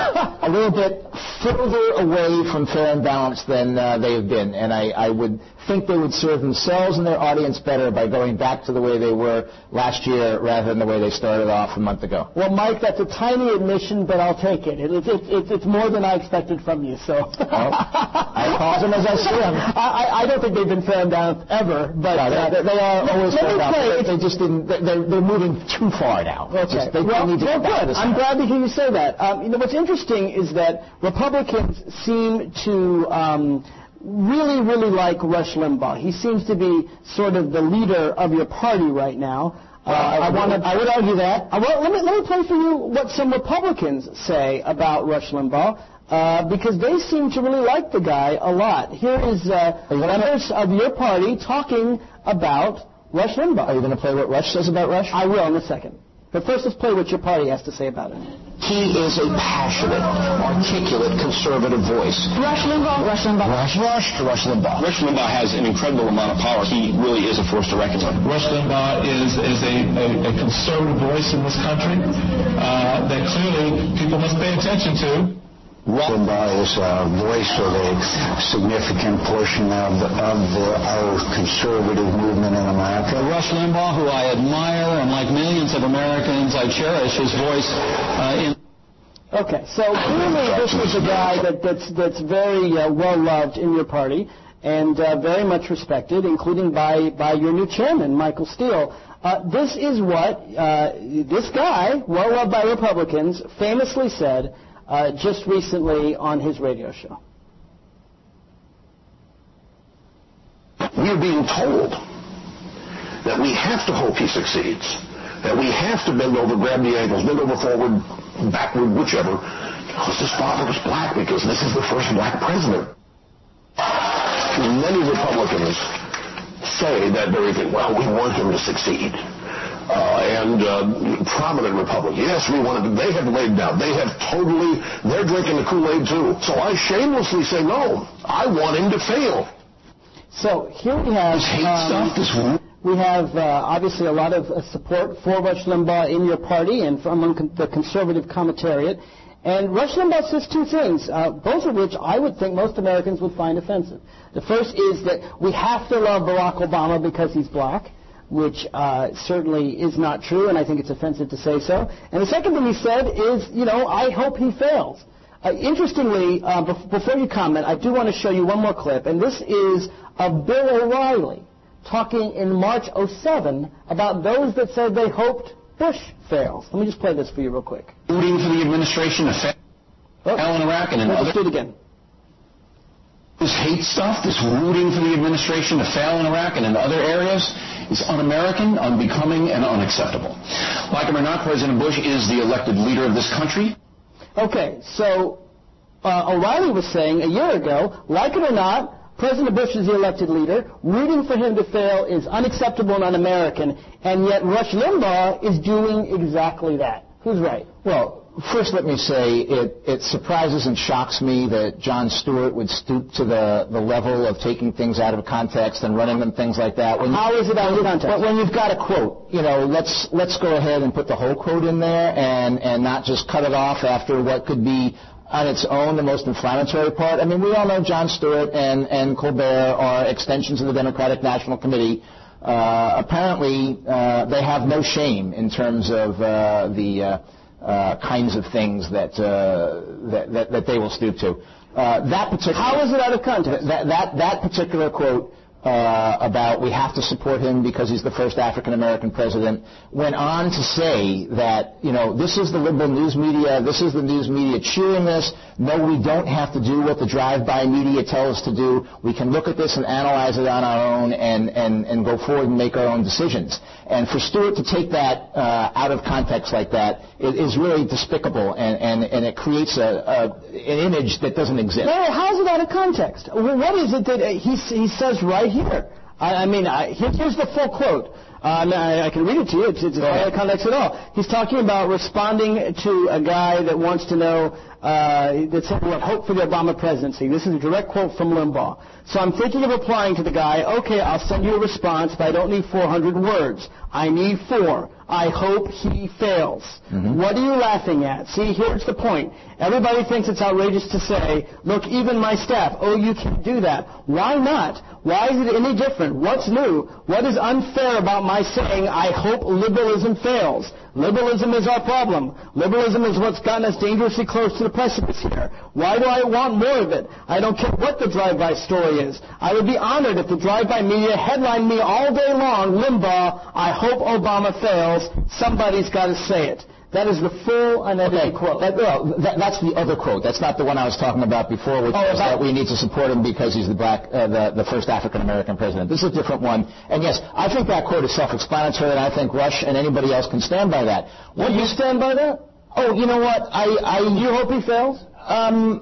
a little bit further away from fair and balanced than uh, they have been. And I, I would think they would serve themselves and their audience better by going back to the way they were last year rather than the way they started off a month ago. Well, Mike, that's a tiny admission, but I'll take it. It, it, it, it it's more than I expected from you, so. Well, I call them as I see them. I, I don't think they've been fair and balanced ever, but no, uh, they, they are always fair and balanced. They just didn't, they're, they're moving too far now. Okay. Just, they well, need to well, get back good. to I'm glad to hear you say that. Um, you know, what's interesting is that Republicans seem to um, really, really like Rush Limbaugh. He seems to be sort of the leader of your party right now. Uh, I, want I would argue that. Uh, well, let me, let me play for you what some Republicans say about Rush Limbaugh, uh, because they seem to really like the guy a lot. Here is uh, members of your party talking about Rush Limbaugh. Are you going to play what Rush says about Rush? I will in a second. But first, let's play what your party has to say about it. He is a passionate, articulate, conservative voice. Rush Limbaugh. Rush Limbaugh. Rush, Rush to Rush Limbaugh. Rush Limbaugh has an incredible amount of power. He really is a force to reckon with. Rush Limbaugh is, is a, a, a conservative voice in this country uh, that clearly people must pay attention to. Rush Limbaugh is a voice of a significant portion of, of the, our conservative movement in America. Rush Limbaugh, who I admire, and like millions of Americans, I cherish his voice uh, in... Okay, so clearly this is a guy that, that's, that's very uh, well-loved in your party and uh, very much respected, including by, by your new chairman, Michael Steele. Uh, this is what uh, this guy, well-loved by Republicans, famously said Uh, just recently on his radio show. We are being told that we have to hope he succeeds, that we have to bend over, grab the ankles, bend over forward, backward, whichever, because his father was black, because this is the first black president. Many Republicans say that very thing. Well, we want him to succeed. Uh, and uh, prominent Republicans, yes, we want it. They have laid down. They have totally, they're drinking the Kool-Aid too. So I shamelessly say, no, I want him to fail. So here we have, This hate um, stuff, this we have uh, obviously a lot of uh, support for Rush Limbaugh in your party and from con- the conservative commentariat. And Rush Limbaugh says two things, uh, both of which I would think most Americans would find offensive. The first is that we have to love Barack Obama because he's black, which uh, certainly is not true, and I think it's offensive to say so. And the second thing he said is, you know, I hope he fails. Uh, interestingly, uh, be- before you comment, I do want to show you one more clip, and this is of Bill O'Reilly talking in March oh seven about those that said they hoped Bush fails. Let me just play this for you real quick. Rooting for the administration to fail oh, in Iraq and in let's other... do it again. This hate stuff, this rooting for the administration to fail in Iraq and in other areas is un-American, unbecoming, and unacceptable. Like it or not, President Bush is the elected leader of this country. Okay, so uh, O'Reilly was saying a year ago, like it or not, President Bush is the elected leader. Rooting for him to fail is unacceptable and un-American, and yet Rush Limbaugh is doing exactly that. Who's right? Well, first let me say it, it surprises and shocks me that Jon Stewart would stoop to the, the level of taking things out of context and running them things like that. When How is it out of context? When you've got a quote, you know, let's let's go ahead and put the whole quote in there and, and not just cut it off after what could be on its own the most inflammatory part. I mean, we all know Jon Stewart and, and Colbert are extensions of the Democratic National Committee. Uh, apparently, uh, they have no shame in terms of uh, the uh, uh, kinds of things that, uh, that, that that they will stoop to. Uh, that particular How is it out of context? That that that particular quote uh, about we have to support him because he's the first African American president went on to say that, you know, this is the liberal news media, this is the news media cheering this. No, we don't have to do what the drive-by media tell us to do. We can look at this and analyze it on our own and, and, and go forward and make our own decisions. And for Stewart to take that uh, out of context like that is really despicable, and, and, and it creates a, a, an image that doesn't exist. No, how's it out of context? What is it that he, he says right here? I, I mean, I, here, here's the full quote. Um, I, I can read it to you. It's, it's not out of context at all. He's talking about responding to a guy that wants to know, uh, that said, what hope for the Obama presidency. This is a direct quote from Limbaugh. So I'm thinking of replying to the guy, okay, I'll send you a response, but I don't need four hundred words. I need four. I hope he fails. Mm-hmm. What are you laughing at? See, here's the point. Everybody thinks it's outrageous to say, look, even my staff, oh, you can't do that. Why not? Why is it any different? What's new? What is unfair about my saying, I hope liberalism fails? Liberalism is our problem. Liberalism is what's gotten us dangerously close to the precipice here. Why do I want more of it? I don't care what the drive-by story is. I would be honored if the drive-by media headlined me all day long, Limbaugh, I hope Obama fails. Somebody's got to say it. That is the full unedited okay. quote. That, well, that, that's the other quote. That's not the one I was talking about before, which oh, is that we need to support him because he's the black, uh, the, the first African-American president. This is a different one. And yes, I think that quote is self-explanatory, and I think Rush and anybody else can stand by that. Will you stand by that? Oh, you know what? I, I you hope he fails? Um,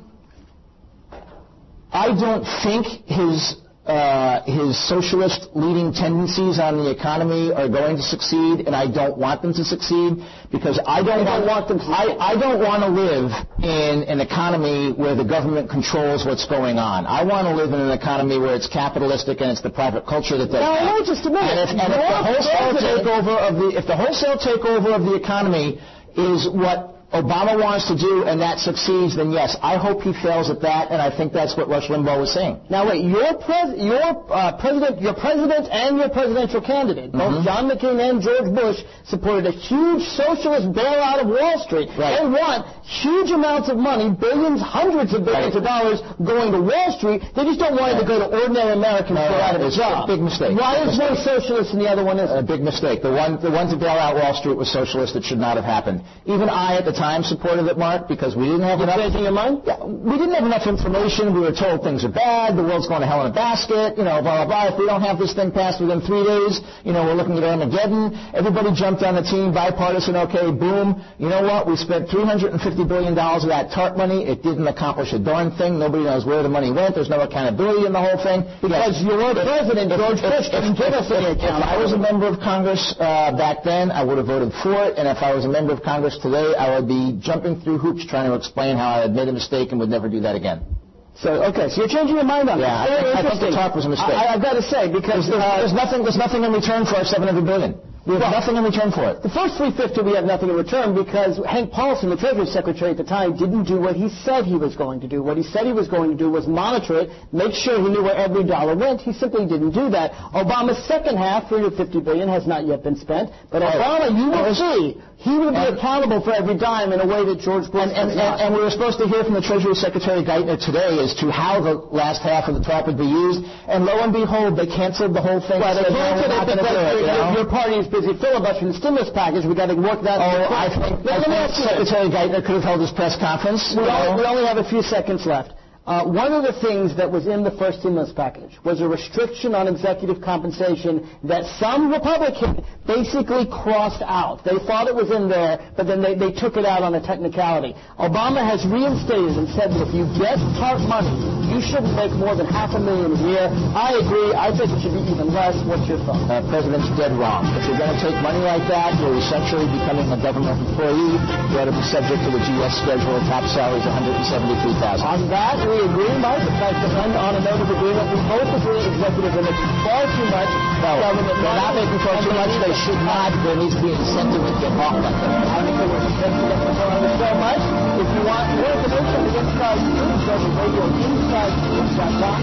I don't think his uh, his socialist leading tendencies on the economy are going to succeed, and I don't want them to succeed because I don't, want, don't want them to I, I don't want to live in an economy where the government controls what's going on. I want to live in an economy where it's capitalistic and it's the private culture that does that. Now, wait just a minute. And if, and if the wholesale takeover of the if the wholesale takeover of the economy is what Obama wants to do, and that succeeds, then yes, I hope he fails at that, and I think that's what Rush Limbaugh was saying. Now wait, your pres- your uh, president, your president, and your presidential candidate, mm-hmm. both John McCain and George Bush, supported a huge socialist bailout of Wall Street. Right. They want huge amounts of money, billions, hundreds of billions right. of dollars going to Wall Street. They just don't want it to go to ordinary Americans no, who are out of a it's job. A big mistake. Why big is mistake. one socialist and the other one isn't? A big mistake. The one, the one to bail out Wall Street was socialist. It should not have happened. Even I, at the time, supported it, Mark, because we didn't have You're enough. changing your mind? Yeah, we didn't have enough information. We were told things are bad. The world's going to hell in a basket. You know, blah blah blah. If we don't have this thing passed within three days, you know, we're looking at Armageddon. Everybody jumped on the team, bipartisan. Okay, boom. You know what? We spent three hundred fifty billion dollars of that TARP money. It didn't accomplish a darn thing. Nobody knows where the money went. There's no accountability in the whole thing. Because your president, George Bush, didn't give us any account. If I was a member of Congress uh, back then, I would have voted for it. And if I was a member of Congress today, I would be jumping through hoops trying to explain how I had made a mistake and would never do that again. So okay, so you're changing your mind on yeah, that. Yeah, I, I think the talk was a mistake. I, I've got to say because there's, uh, there's nothing, there's nothing in return for our seven hundred billion dollars. We have well, nothing in return for it. The first three hundred fifty we have nothing in return because Hank Paulson, the Treasury Secretary at the time, didn't do what he said he was going to do. What he said he was going to do was monitor it, make sure he knew where every dollar went. He simply didn't do that. Obama's second half, three hundred fifty billion dollars, has not yet been spent. But right. Obama, you will see, he will be and, accountable for every dime in a way that George Bush and, and, and, and we were supposed to hear from the Treasury Secretary Geithner today as to how the last half of the TARP would be used. And lo and behold, they canceled the whole thing. Well, they canceled it because it, you know? your party is busy filibustering the stimulus package. We've got to work that out. Oh, I think, I think Secretary Geithner could have held his press conference. We, all, we only have a few seconds left. Uh, one of the things that was in the first stimulus package was a restriction on executive compensation that some Republicans basically crossed out. They thought it was in there, but then they, they took it out on a technicality. Obama has reinstated and said that if you get TARP money, you shouldn't make more than half a million a year. I agree. I think it should be even less. What's your thought? Uh, President's dead wrong. If you're going to take money like that, you're essentially becoming a government employee. You ought to be subject to the G S schedule. The top salary is one hundred seventy-three thousand dollars. On that, we agree, Mike. I'd like to end on a note of agreement. We both agree executives are making far too much. No, government they're not making far too much. They should not. There needs to be an incentive to get off like that. I think there was a incentive to get on the show, Mike. If you want more information on the Inside Scoop, go to radio inside scoop dot com.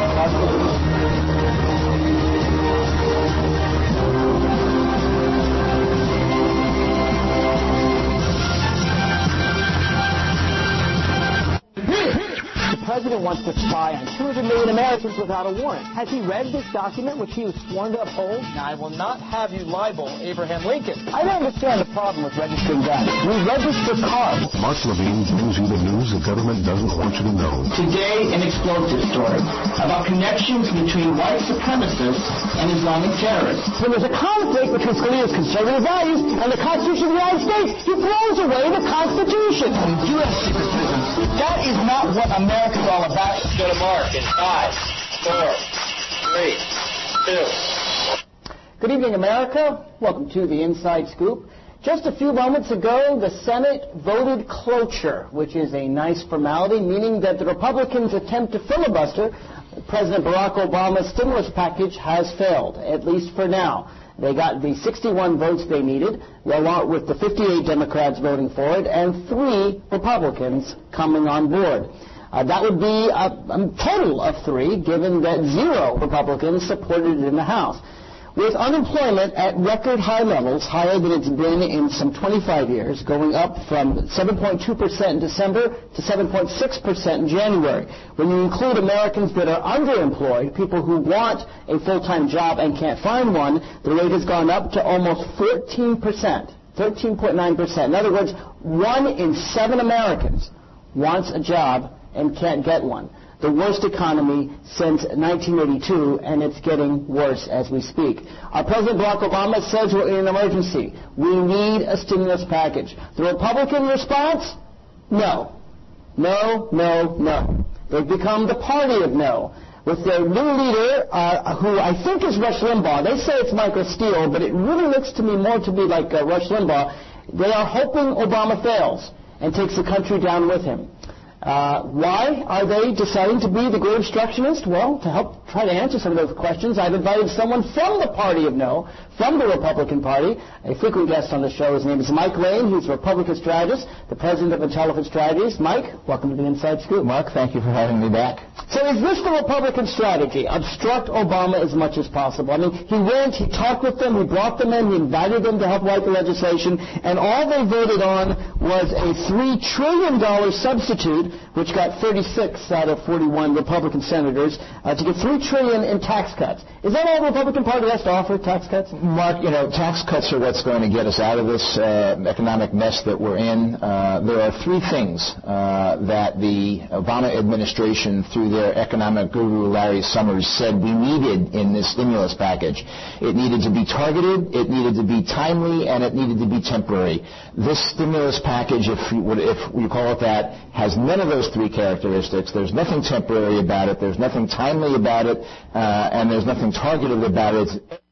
The president wants to spy on two hundred million Americans without a warrant. Has he read this document, which he was sworn to uphold? Now, I will not have you libel Abraham Lincoln. I don't understand the problem with registering guns. We register cars. Mark Levine brings you the news the government doesn't want you to know. Today, an explosive story about connections between white supremacists and Islamic terrorists. When there's a conflict between Scalia's conservative values and the Constitution of the United States, he throws away the Constitution. U S secret prisons. That is not what America all about. Go to Mark in five, four, three, two. Good evening, America. Welcome to the Inside Scoop. Just a few moments ago, the Senate voted cloture, which is a nice formality, meaning that the Republicans' attempt to filibuster President Barack Obama's stimulus package has failed, at least for now. They got the sixty-one votes they needed, along with the fifty-eight Democrats voting for it, and three Republicans coming on board. Uh, that would be a, a total of three, given that zero Republicans supported it in the House. With unemployment at record high levels, higher than it's been in some twenty-five years, going up from seven point two percent in December to seven point six percent in January. When you include Americans that are underemployed, people who want a full-time job and can't find one, the rate has gone up to almost fourteen percent, thirteen point nine percent. In other words, one in seven Americans wants a job and can't get one. The worst economy since nineteen eighty-two, and it's getting worse as we speak. Our President Barack Obama says we're in an emergency. We need a stimulus package. The Republican response? No. No, no, no. They've become the party of no. With their new leader, uh, who I think is Rush Limbaugh. They say it's Michael Steele, but it really looks to me more to be like uh, Rush Limbaugh. They are hoping Obama fails and takes the country down with him. Uh, why are they deciding to be the great obstructionist? Well, to help try to answer some of those questions, I've invited someone from the party of no, from the Republican Party, a frequent guest on the show. His name is Mike Lane. He's a Republican strategist, the president of Intelligence Strategies. Mike, welcome to the Inside Scoop. Mark, thank you for having me back. So is this the Republican strategy? Obstruct Obama as much as possible. I mean, he went, he talked with them, he brought them in, he invited them to help write the legislation, and all they voted on was a three trillion dollars substitute, which got thirty-six out of forty-one Republican senators, uh, to get three trillion dollars in tax cuts. Is that all the Republican Party has to offer, tax cuts? Mark, you know, tax cuts are what's going to get us out of this uh, economic mess that we're in. Uh, there are three things uh, that the Obama administration, through their economic guru Larry Summers, said we needed in this stimulus package. It needed to be targeted, it needed to be timely, and it needed to be temporary. This stimulus package, if you, would, if you call it that, has none of those three characteristics. There's nothing temporary about it, there's nothing timely about it, uh, and there's nothing targeted about it.